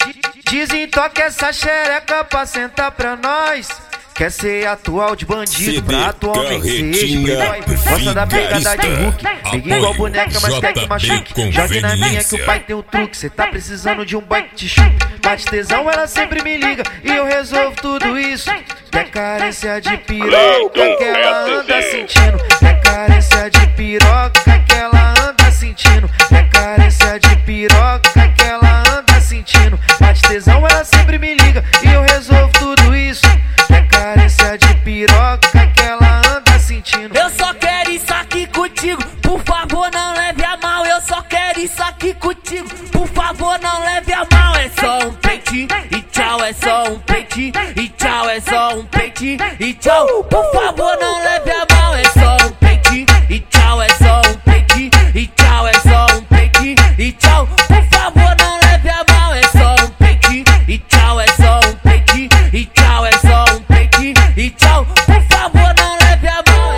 Desentoca essa xereca pra sentar pra nós. Quer ser atual de bandido, pra atualmente ser playboy. Gosta da pegada de Hulk, peguei igual boneca, mas quer que machuque. Jogue na minha que o pai tem um truque. Cê tá precisando de um boy que te chupe. Bate tesão, ela sempre me liga e eu resolvo tudo isso. Quer carência de piroca que ela anda sentindo. Quer carência de piroca que ela anda sentindo. Quer carência de piroca que ela anda sentindo. Bate tesão, ela sempre me liga e eu resolvo tudo isso. Quer carência de piroca que ela anda sentindo. Eu só quero isso aqui contigo, por favor não leve a mal. Eu só quero isso aqui contigo, por favor não leve a mal. É só um peitinho e tchau, é só um peitinho e tchau, é só um peitinho e tchau. Por favor não leve a mal. É só um peitinho e tchau, é só um peitinho e tchau, é só um peitinho e tchau. Por favor não leve a mal. É só um peitinho e tchau, é só um peitinho e tchau, é só um peitinho e tchau. Por favor não leve a mal.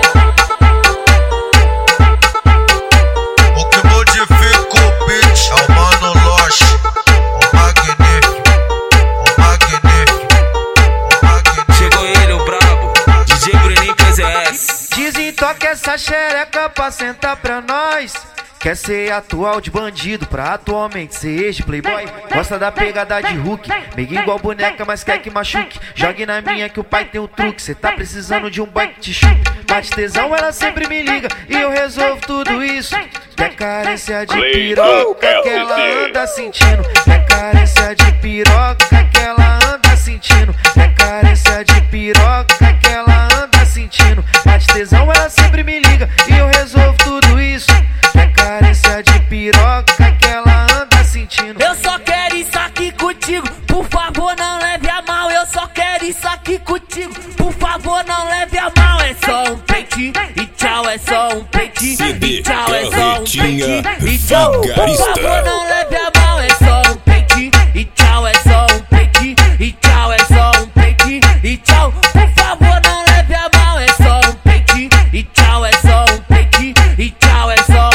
O que modifica o beat é o Mano Loche, o magnífico, o magnífico, o magnífico. Chegou ele, o brabo, DJ Bruninho PZS. Desentoca essa xereca pra sentar pra nós. Quer ser atual de bandido, pra atualmente ser ex de playboy. Gosta da pegada de Hulk, meio igual boneca, mas quer que machuque. Jogue na minha que o pai tem um truque. Cê tá precisando de um boy que te chupe. Bate tesão, ela sempre me liga e eu resolvo tudo isso. Quer carência de piroca que ela anda sentindo. Quer carência de piroca que ela anda sentindo. Quer carência de piroca que ela anda sentindo. Bate tesão, ela sempre me liga e eu resolvo tudo isso. Quer carência de piroca que ela anda sentindo. Eu só quero isso aqui contigo, por favor não leve a mal. Eu só quero isso aqui contigo, por favor não leve a mal. É só um peitinho e tchau, é só um peitinho e tchau, é só um peitinho e tchau. Por favor não leve a mal. É só um peitinho e tchau, é só um peitinho e tchau, é só um peitinho e tchau. Por favor não leve a mal. É só um peitinho e tchau, é só um peitinho e tchau, é só